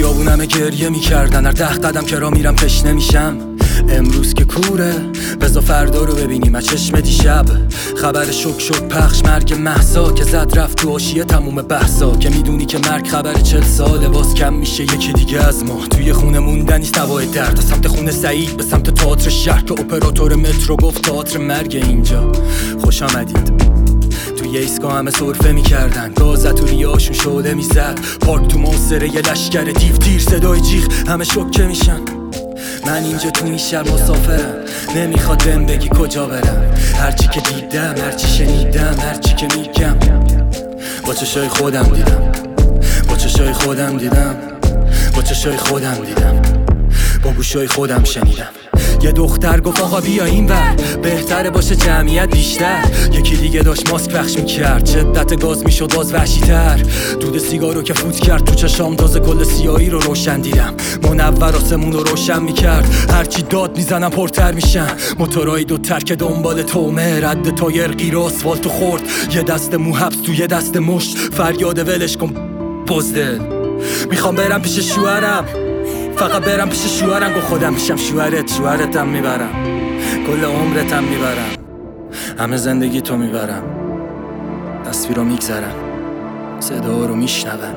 خیابونم گریه میکردن، هر 10 قدم که را میرم تشنه میشم. امروز که کوره بزا فردا رو ببینیم از چشم دیشب. خبر شک پخش مرگ مهسا که زد رفت تو حاشیه تموم بحثا. که میدونی که مرگ خبر 40 ساله باز کم میشه یکی دیگه از ما. توی خونه موندنی سوای درد، سمت خونه سعید به سمت تئاتر شهر که اپراتور مترو گفت تئاتر مرگ اینجا. خوش آمدید. توی ایسکا همه سرفه میکردن، گازت تو ریاشون شعله میزد. پارک تو موسره یه لشگر دیو تیر صدای جیغ همه شوکه میشن. من اینجا تو این شهر مسافرم، نمیخواد بهم بگی کجا برم. هرچی که دیدم، هرچی شنیدم، هرچی که میگم با چشای خودم دیدم، با چشای خودم دیدم، با چشای خودم دیدم، با گوشای خودم شنیدم. یه دختر گفت آقا بیا این ور، بهتره باشه جمعیت بیشتر. یکی دیگه داشت ماسک پخش میکرد، شدت گاز میشد باز وحشی‌تر. دود سیگارو که فوت کرد تو چشام تازه کل سیاهی رو روشن دیدم. منور آسمون رو روشن میکرد، هرچی داد میزنم پرتر میشن. موتورای دو ترک دنبال تومه، رد تایر غیر آسفالتو خورد. یه دست مو حبس تو یه دست مشت، فریاد ولش کن بزدل. میخوام برم پیش شوهرم، فقط برم پیش شوهرم. گو خودم میشم شوهرتم میبرم، کل عمرتم میبرم، همه زندگی تو میبرم. تصویر رو میگذرم، صدا رو میشنوم،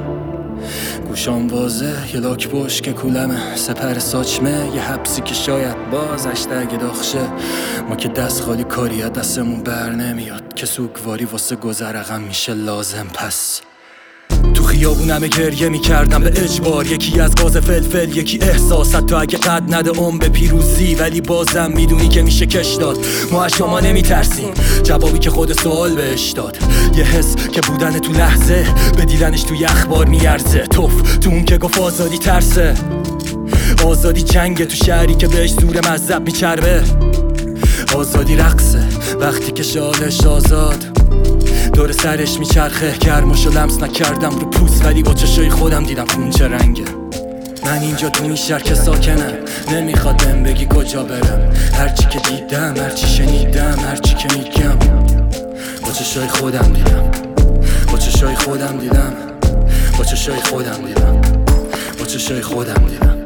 گوشام واضح یه لاک پشت که کولمه. سپر ساچمه یه حبسی که شاید باز اشتگ داخشه. ما که دست خالی کاری از دستمون بر نمیاد، که سوگواری واسه گذرقم میشه لازم. پس تو خیابونم گریه میکردم به اجبار، یکی از گاز فلفل یکی احساس. حتی اگه قد نده به پیروزی، ولی بازم میدونی که میشه کش داد. ما از شما نمیترسیم، جوابی که خود سوال بهش داد. یه حس که بودن تو لحظه، به دیدنش توی اخبار میارزه. توف تو اون که گفت آزادی ترسه، آزادی جنگه تو شهری که بهش زور مذهب میچربه. آزادی رقصه وقتی که شالش آزاد دور سرش میچرخه. گرماشو لمس نکردم رو پوست، ولی با چشای خودم دیدم خون چه رنگه. من اینجا تو این شهر که ساکنم، نمیخواد بهم بگی کجا برم. هرچی که دیدم، هرچی شنیدم، هرچی که میگم با چشای خودم دیدم، با چشای خودم دیدم، با چشای خودم دیدم، با چشای خودم دیدم.